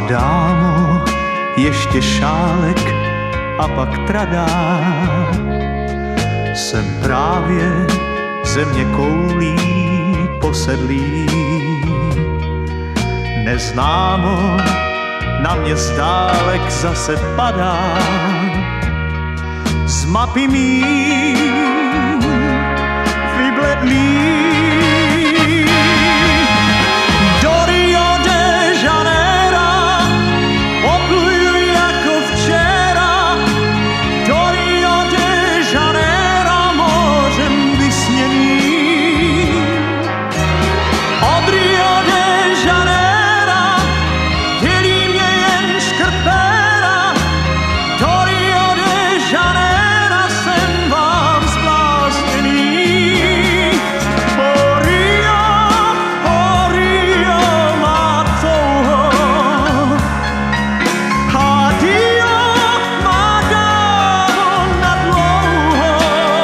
dámo, ještě šálek a pak tradá. Jsem právě země koulí posedlý. Neznámo na mě zdálek zase padá. Z mapy mý vybledlý. Do Rio de Janeiro popluju jako včera. Do Rio de Janeiro mořem vysněný. Od Rio de Janeiro dělí mě jen škrtpéra. Do Rio de Janeiro jsem vám zblázněný. O Rio má touho. Adio má dámo na dlouho.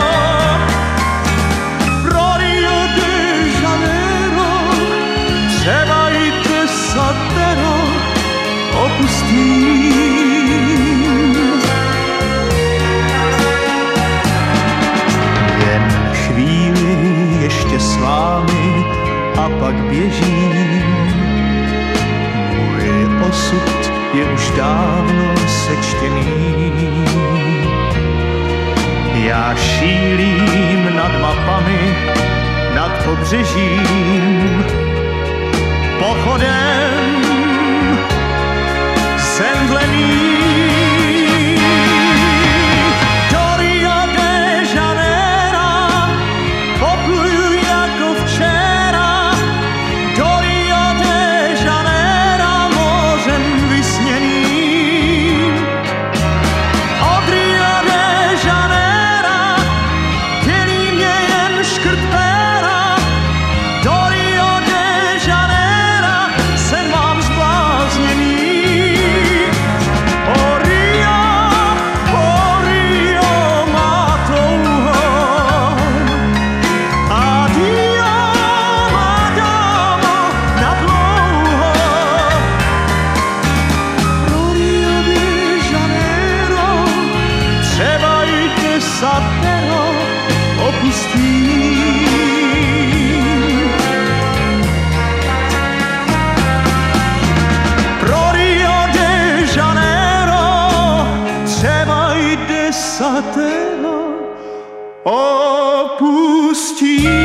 Pro Rio de Janeiro třeba i desatero opustím. Jen chvíli ještě s vámi a pak běžím. Můj osud je už dávno sečtěný. Já šílím nad mapami, nad pobřežím, pochodem zemdlený. Do Rio de Janeiro popluju jako včera. Do Rio de Janeiro mořem vysněný. Od Rio de Janeiro dělí mě jen škrtpéra. Do Rio de Janeiro jsem vám zblázněný. O Rio má touho. Adio má dámo na dlouho. Pro Rio de Janeiro třeba i desatero opustím. Pro Rio de Janeiro třeba i desatero opustím.